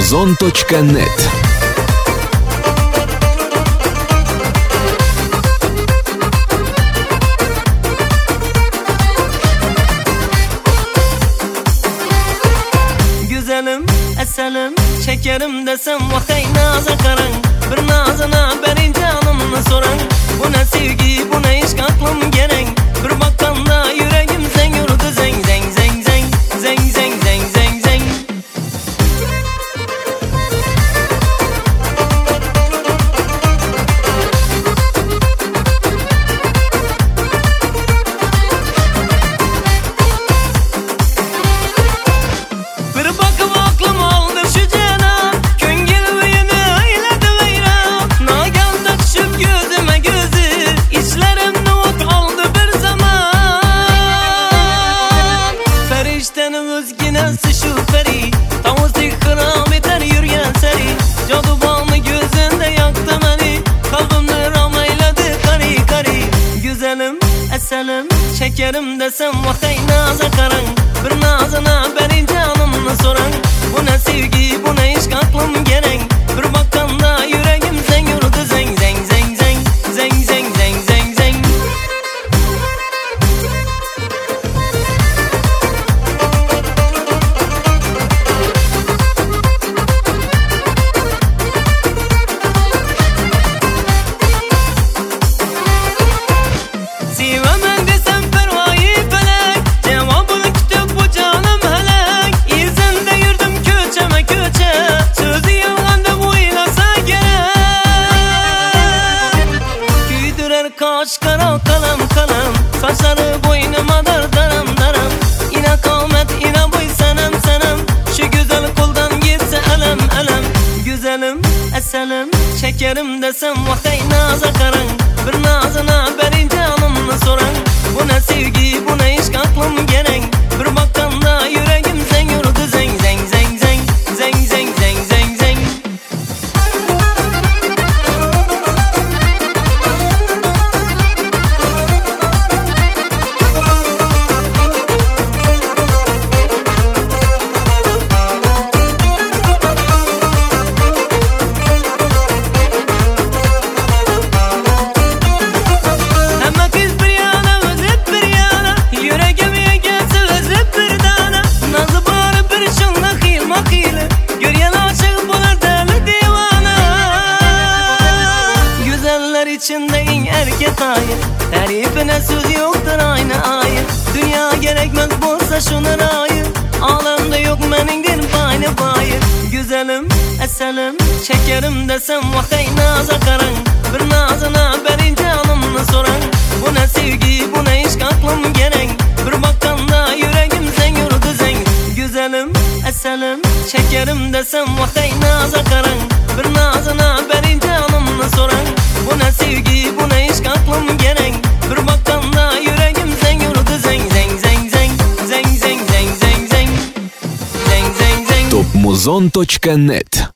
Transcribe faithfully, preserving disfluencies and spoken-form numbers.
muzon точка нет. Güzelim, eselim, şekerim desem vakay naza karan. Bir nazına berin canımını soran. Bu ne sevgi, bu ne işk aklım gelen. Bir bakanda yüreğim sen yurdu zeng zeng zeng zeng. Zeng zeng zeng zeng zeng. Bir bakım aklım aldı şu cana. Köngül büyünü eyledi veyran. Naganda düşüp gözüme gözü. İçlerim not aldı bir zaman. Feriştenin özginesi şu feri. Tavuzdik kıram eter yürgen seri. Cadı balını gözünde yaktı beni. Kalbimde ram eyledi kari kari. Güzelim, eselim, şekerim desem vakay naza karan. Bir nazına berin canımını soran. Bu ne sevgi, bu ne işk aklım gelen. Bir bakanda yüreğim sen yurdu zeng zeng zeng zeng. Zeng zeng zeng zeng zeng. Sevemem desem pervayı felek. Cevabını kütüp bu canım helek. İzinde yürüdüm köçeme köçe. Sözü yılganda bu ilasa gerek. Güydürer kaş kara kalem kalem. Saçları boynuma dar daram daram. İna kavmet ina boy senem senem. Şu güzel koldan gitse elem elem. Güzelim, eselim, şekerim desem vakay naza karan. Bir nazına berin canımını soran. Bu ne sevgi, bu ne işk aklım gelen. Bir bakanda yüreğim sen yurdu zeng zeng zeng zeng. Zeng zeng zeng zeng zeng. Ama kız bir yana, özüp bir yana. Yüreğim yegesi özüp bir dana. Nazı bağırıp bir şunla kıyılma kıyılı. Göryen aşık bular deli divana. Güzeller içinde en erkek ayı. Tarifine söz yoktur aynı ayı. Dünya gerekmez bolsa şunun ayı. Alemde yok menindir payını payı. Güzelim, eselim, şekerim desem vakay naza karan. Bir nazına berin canımını soran. Bu ne sevgi, bu ne işk aklım gelen. Bir bakanda yüreğim sen yurdu zeng. Güzelim, eselim, şekerim desem vakay naza karan. Bir nazına berin canımını soran. Bu ne sevgi, bu ne işk aklım gelen. Bir bakanda yüreğim sen yurdu zeng zeng zeng zeng. Zeng zeng zeng zeng zeng. Zeng zeng zeng. топ музон точка нет.